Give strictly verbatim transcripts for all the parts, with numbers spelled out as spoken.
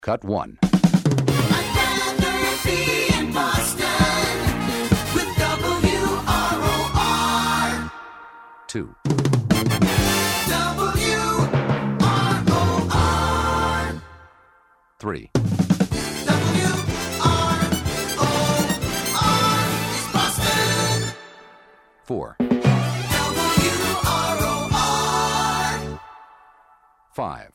Cut one. I'd rather be in Boston with W R O R. Two. W R O R. Three. W R O R is Boston. Four. W R O R. Five.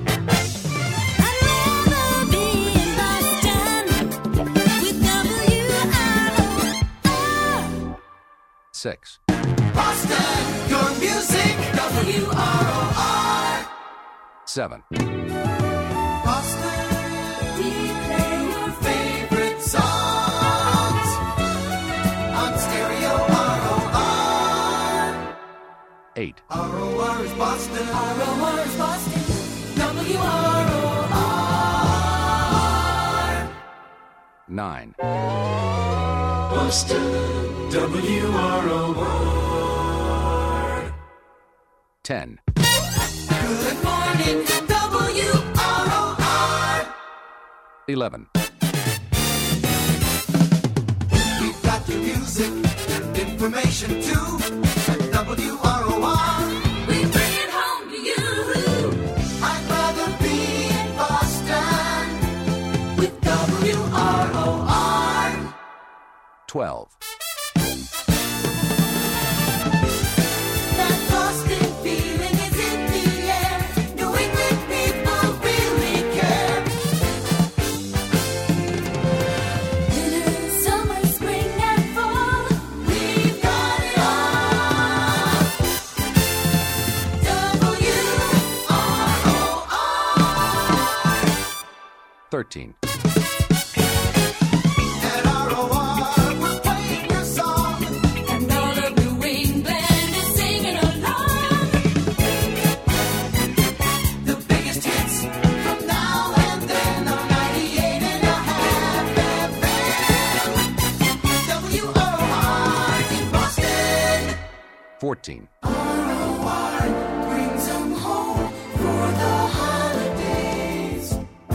Six. Boston, your music, W R O R. Seven. Boston, we play your favorite songs on stereo R O R. Eight. R O R is Boston. R O R is Boston. W R O R. Nine. Boston, W R O R. Ten. Good morning, W R O R. Eleven. We've got your music, your information too. At W R O R, we bring it home to you. I'd rather be in Boston with W R O R. Twelve. That Boston feeling is in the air. New England people really care. Winter, summer, spring, and fall, we've got it all. W R O R. Thirteen. At R O R, we're playing your song, and all of New England is singing along. The biggest hits from now and then on ninety-eight and a half F M. W R O R in Boston. Fourteen. R O R brings them home for the holidays.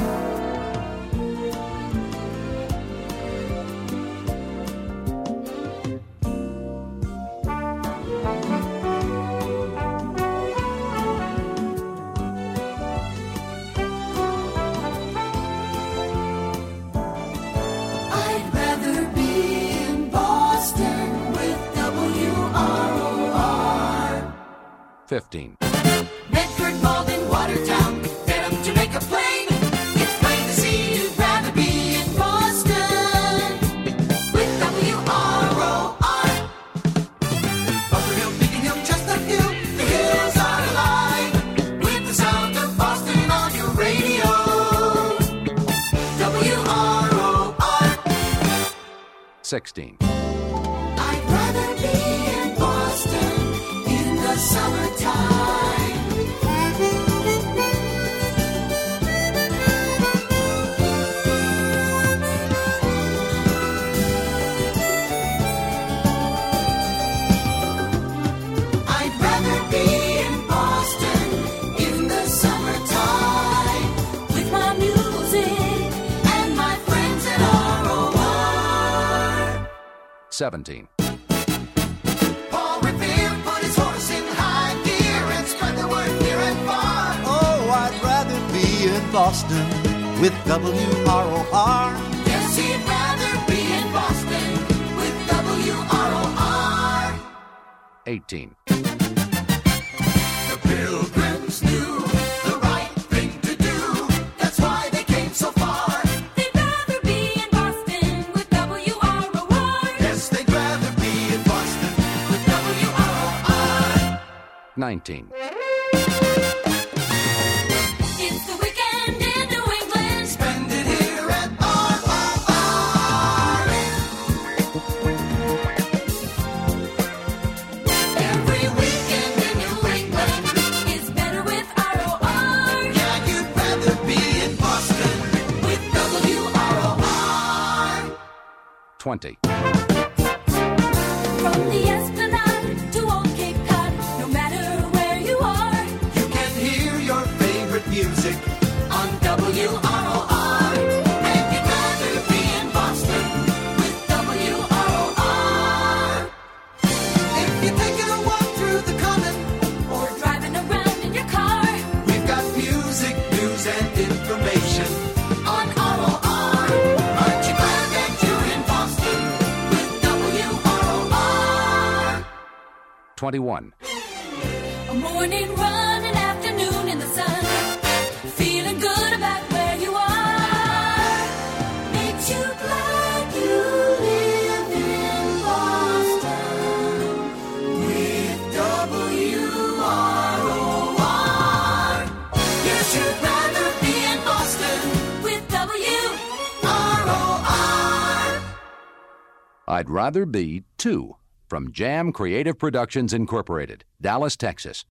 I'd rather be in Boston with W R O R. Fifteen. Medford, Malden, Watertown, Dedham, Jamaica Plain. It's plain to see you'd rather be in Boston with W R O R. Bunker Hill, Beacon Hill, Chestnut Hill, the hills are alive with the sound of Boston on your radio. W R O R. Sixteen. I'd rather be in Boston in the summertime. I'd rather be in Boston in the summertime with my music and my friends at R O R. Seventeen. Paul Revere put his horse in high gear and spread the word near and far. Oh, I'd rather be in Boston with W R O R. Yes, he'd rather be in Boston with W R O R. Eighteen. The Pilgrims knew the right thing to do. That's why they came so far. They'd rather be in Boston with W R O R. Yes, they'd rather be in Boston with W R O R. Nineteen. It's the weekend in New England. Spend it here at R O R. Every weekend in New England is better with R O R. Yeah, you'd rather be in Boston with W R O R. Twenty. From the Esplanade to Old Cape Cod, no matter where you are, you can hear your favorite music on W R O R. twenty-one. A morning run, an afternoon in the sun. Feeling good about where you are. Makes you glad you live in Boston. With W R O R. Yes, you'd rather be in Boston. With W R O R. I'd rather be two. From Jam Creative Productions Incorporated, Dallas, Texas.